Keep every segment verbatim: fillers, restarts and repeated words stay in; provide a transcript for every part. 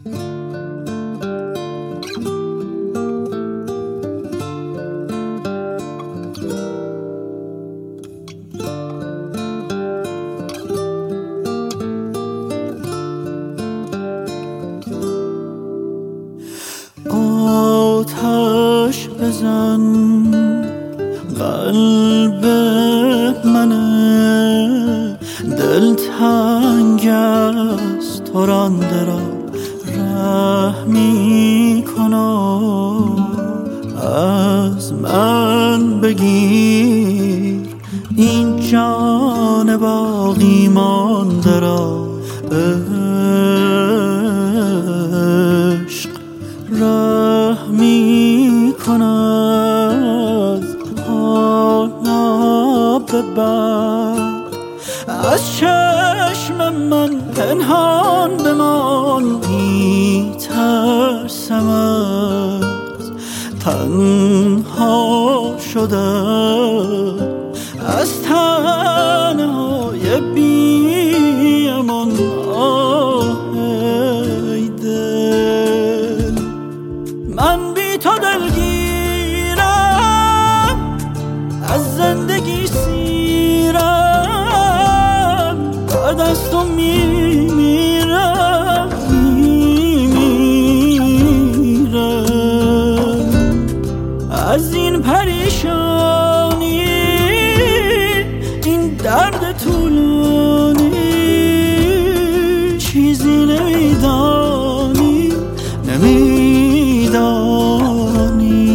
آتش بزن قلب منه، دل تنگ است تو رانده را رحمی کنم. از من بگیر این جان باقی مانده را، عشق رحمی کند. حالا ببر از چشم من پنهان بمان، می ترسم از تنها شدن، از تنهای بی امان. آه ای دل، من بی تو دلگیرم، از زندگی سیرم، بعد از تو میمیرم میمیرم. از این پریشانی، این درد طولانی، چیزی نمیدانی نمیدانی.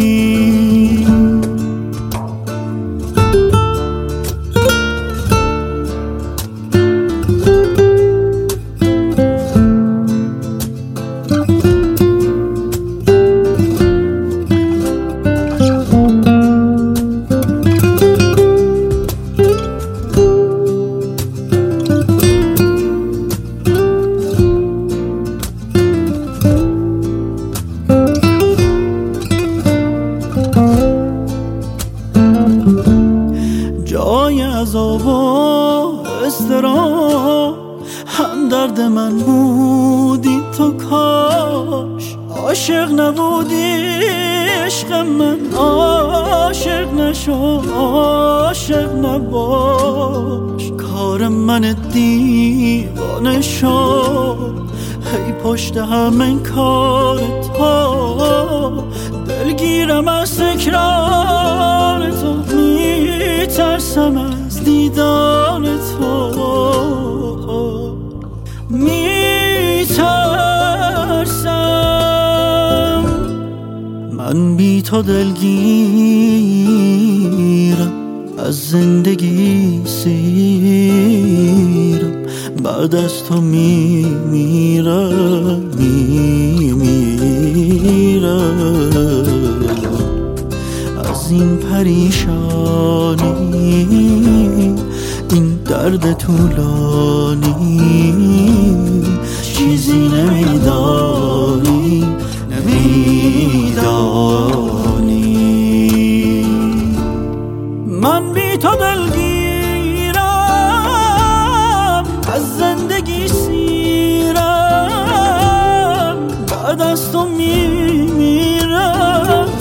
جای عذاب و اضطراب هم درد من بودی تو، کاش عاشق نبودی عشق من، عاشق نشو عاشق نباش. کار من دیوانه شد هی پشت همین کار تو، دلگیرم از تکرار تو، میترسم از دیدار تو، میترسم. من بی تو دلگیرم، از زندگی سیرم، بعد از تو میمیرم میمیرم. از این پریشانی، این درد طولانی، چیزی نمیدانی نمیدانی. من بی تو دلگیرم، از زندگی سیرم، بعد از تو میمیرم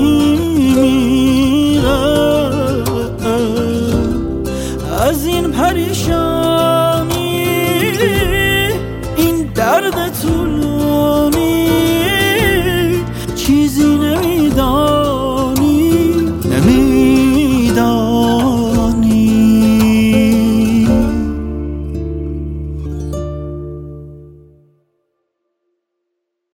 میمیرم. از این پریشانی، این درد طول